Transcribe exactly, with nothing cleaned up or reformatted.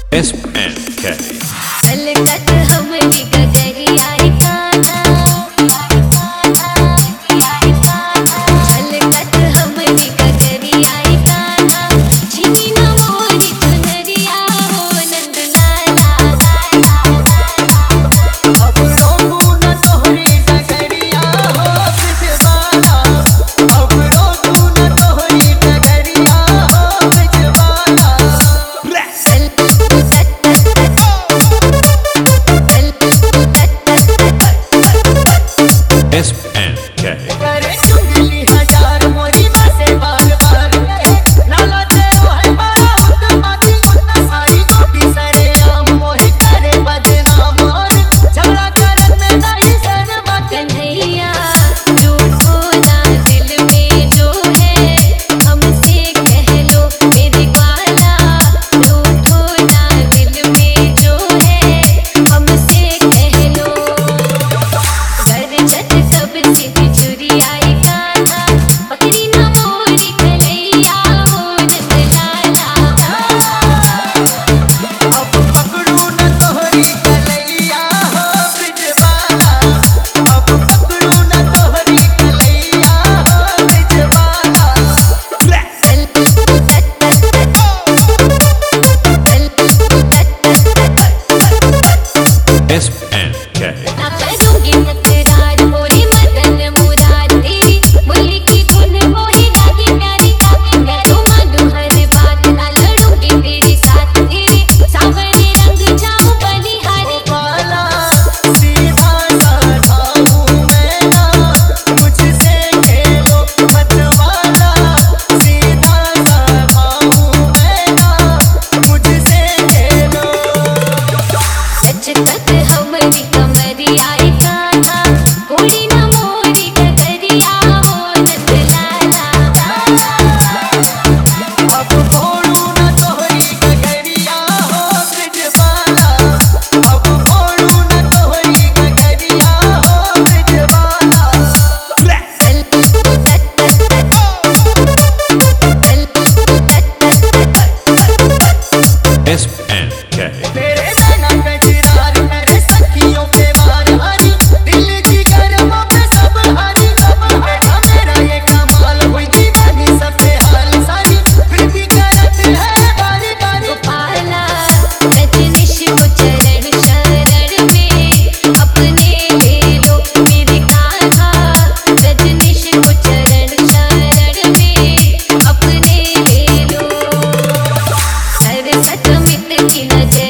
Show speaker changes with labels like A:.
A: S N K
B: अलकत हमरी गगरिया काना अलकत हमरी गगरिया काना झिनी न मोरी चुनरिया हो नंद लाला
C: अब रोबू न तोहरी डगरिया हो बिजवाना अब रोबू न तोहरी डगरिया हो बिजवाना
A: S N K
C: करे चुंगली हजार मोरी बसे बार बार लाला ते ओए मारा उत माती उत सारी गोटी सरे आम मोहि करे बदनाम और झगड़ा करत में दाई सर मत
B: कन्हैया रूठो ना दिल में जो है हमसे कह लो मेरे ग्वाला रूठो ना दिल में जो है हमसे कह लो गरजत कब से बिजुरी आई कान्हा पकड़ी ना मोरी कलैया हो नंद लाला
C: अब पकड़ू न तोहरी कलैया हो बिजवाना अब पकड़ू न तोहरी कलैया हो बिजवाना
A: S N K
B: ना करूंगी तकरार मोरी मदन मुराद तेरी बोली की धुन मोही लागी प्यारी मैं तो मानूं हर बात ना लड़ूंगी तेरे साथ तेरे सावरे रंग जाऊं बलिहारी
C: वाला सीधा साधा हूँ मैं ना मुझसे खेलो मत वाला सीधा साधा हूँ मैं ना मुझसे खेलो
B: सच तक हमरी कमरिया कान्हा कोड़ी ना मोरी डगरिया हो नंद लाला
C: अब फोड़ू न तोहरी गगरिया हो बिजवाना अब फोड़ू न तोहरी गगरिया हो बिजवाना
A: S N K
C: तेरे नैना कजरार मेरे सखियों पे वार हरी दिल की गरमों पे सब हरी सब है मेरा ये कमाल हुई दीवानी सब पे हाल सारी फिर भी करत है बारी बारी
B: पाला रजनीश को चरण शरण में अपने ले लो मेरे कान्हा रजनीश को चरण शरण में अपने ले लो सरसत मित्र की नजर